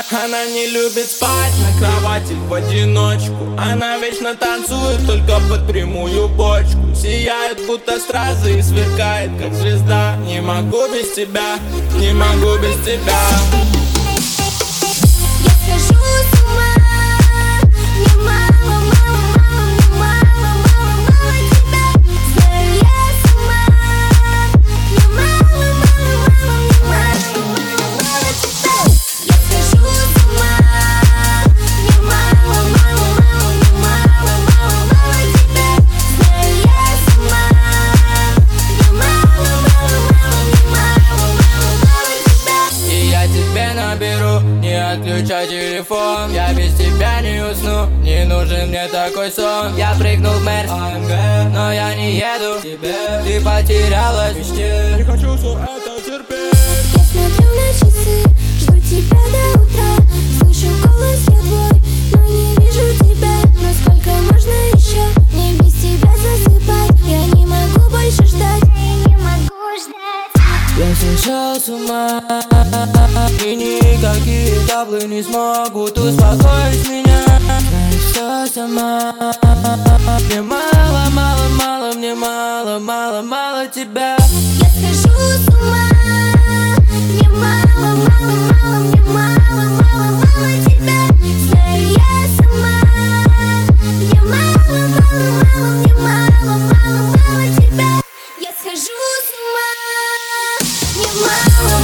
Она не любит спать на кровати в одиночку. Она вечно танцует только под прямую бочку. Сияет будто стразы и сверкает как звезда. Не могу без тебя, не могу без тебя. Я схожу с ума. Мне мало, мало, мало, мне мало, мало, мало тебя. Знаю я сама. Мне мало, мало, мало, мне мало, мало, мало тебя. Я схожу с ума. Мне мало, мало, мало, мне мало, мало, мало тебя. Знаю я сама. Мне мало, мало, мало, мне мало, мало, мало тебя. И я тебе наберу, не отключай телефон. Я без тебя не усну, не нужен мне такой сон. Я прыгнул в Мерс, но я не еду к тебе. Ты потерялась в мечте, не хочу все это терпеть. Я смотрю на часы, жду тебя до утра. Слышу голос я твой, но не вижу тебя. Но сколько можно еще мне без тебя засыпать? Я не могу больше ждать, я не могу ждать. Я сошел с ума, и никакие таблы не смогут успокоить меня. Знаешь все сама. Мне мало, мало, мало, мне мало, мало, мало тебя. Я схожу с ума. Мне мало, мало, мало, мне мало, мало, мало тебя. Знаю я сама. Мне мало, мало, мало, мне мало, мало, мало тебя. Я схожу с ума. Мне мало.